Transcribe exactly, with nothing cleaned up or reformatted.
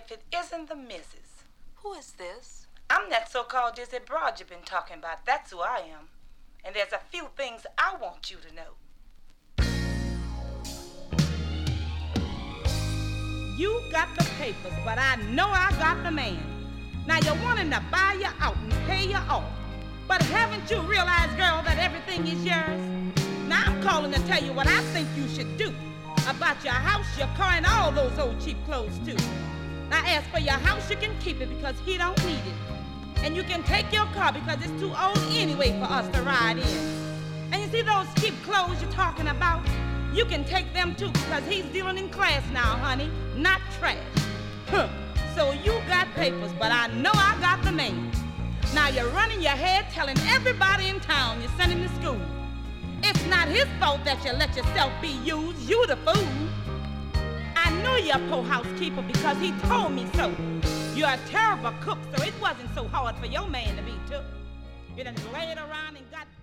if it isn't the missus Who is this? I'm that so-called Dizzy Broad you've been talking about. That's who I am. And there's a few things I want you to know. You got the papers, but I know I got the man. Now you're wanting to buy you out and pay you off. But haven't you realized, girl, that everything is yours? Now I'm calling to tell you what I think you should do about your house, your car, and all those old cheap clothes too. Now as for your house, you can keep it because he don't need it. And you can take your car because it's too old anyway for us to ride in. And you see those cheap clothes you're talking about? You can take them too because he's dealing in class now, honey, not trash. Huh. So you got papers, but I know I got the man. Now you're running your head telling everybody in town you sent him to school. It's not his fault that you let yourself be used. You the fool. I know you're a poor housekeeper because he told me so. You're a terrible cook, so it wasn't so hard for your man to be took. You done laid around and got